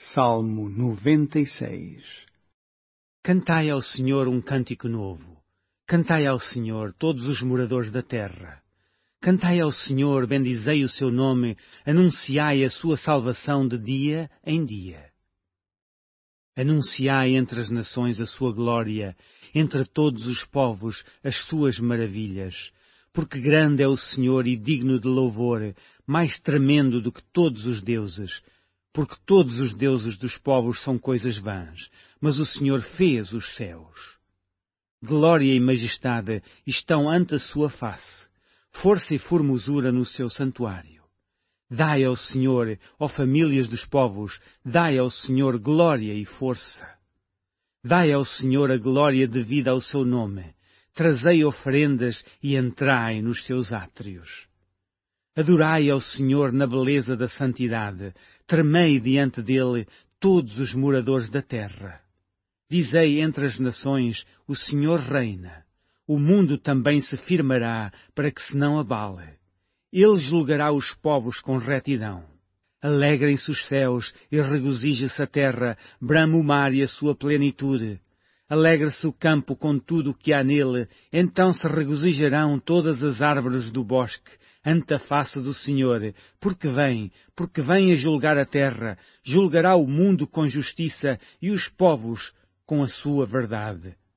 Salmo 96. Cantai ao Senhor um cântico novo. Cantai ao Senhor, todos os moradores da terra. Cantai ao Senhor, bendizei o seu nome, anunciai a sua salvação de dia em dia. Anunciai entre as nações a sua glória, entre todos os povos as suas maravilhas. Porque grande é o Senhor e digno de louvor, mais tremendo do que todos os deuses. Porque todos os deuses dos povos são coisas vãs, mas o Senhor fez os céus. Glória e majestade estão ante a sua face, força e formosura no seu santuário. Dai ao Senhor, ó famílias dos povos, dai ao Senhor glória e força. Dai ao Senhor a glória devida ao seu nome, trazei oferendas e entrai nos seus átrios. Adorai ao Senhor na beleza da santidade, tremei diante dele todos os moradores da terra. Dizei entre as nações, o Senhor reina. O mundo também se firmará para que se não abale. Ele julgará os povos com retidão. Alegrem-se os céus e regozije-se a terra, brame o mar e a sua plenitude. Alegre-se o campo com tudo o que há nele, então se regozijarão todas as árvores do bosque, ante a face do Senhor, porque vem a julgar a terra, julgará o mundo com justiça e os povos com a sua verdade.